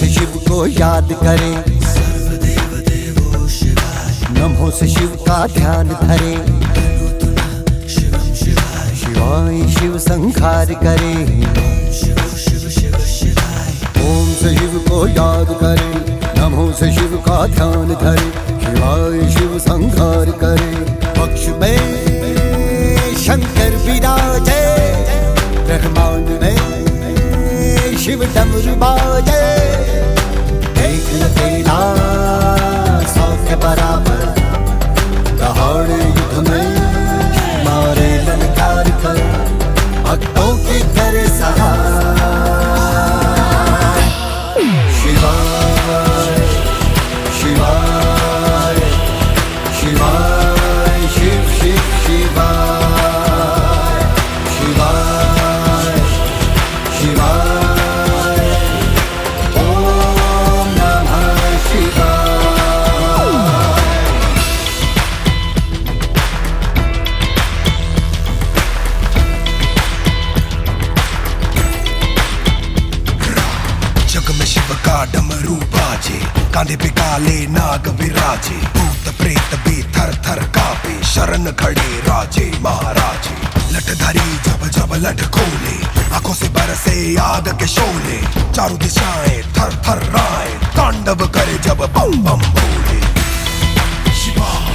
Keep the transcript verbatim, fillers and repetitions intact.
से शिव को याद करें, सर्वदेव देवो शिवाय। नमो से शिव का ध्यान धरें, शिवम शिवाय। शिवाय शिव संहार करें, शिव शिव शिव शिवाय। ओम से शिव को याद करें, नमो से शिव का ध्यान धरें, शिवाय शिव संहार करें। पक्ष में शंकर विराजे, ब्रह्मांड में शिव डमरू बाजे। देख ल तेरा सौख्य बराबर, दहाड़े युद्ध में मारे ललकार कर, भक्तों की करे सहाय। शिवाय शिवाय शिवाय, शिव शिव शिवाय, शिवाय शिवाय, ओम नमः शिवाय। जग में शिव का डमरू बाजे, कांधे पे काले नाग विराजे। भूत प्रेत भी थर थर कांपे, शरण खड़े राजे महाराजे। लठधारी जब जब लठ खोले, आंखों से बरसे आग के शोले। चारों दिशाएं थर थर राए, तांडव करे जब बम बम बोले। शिवा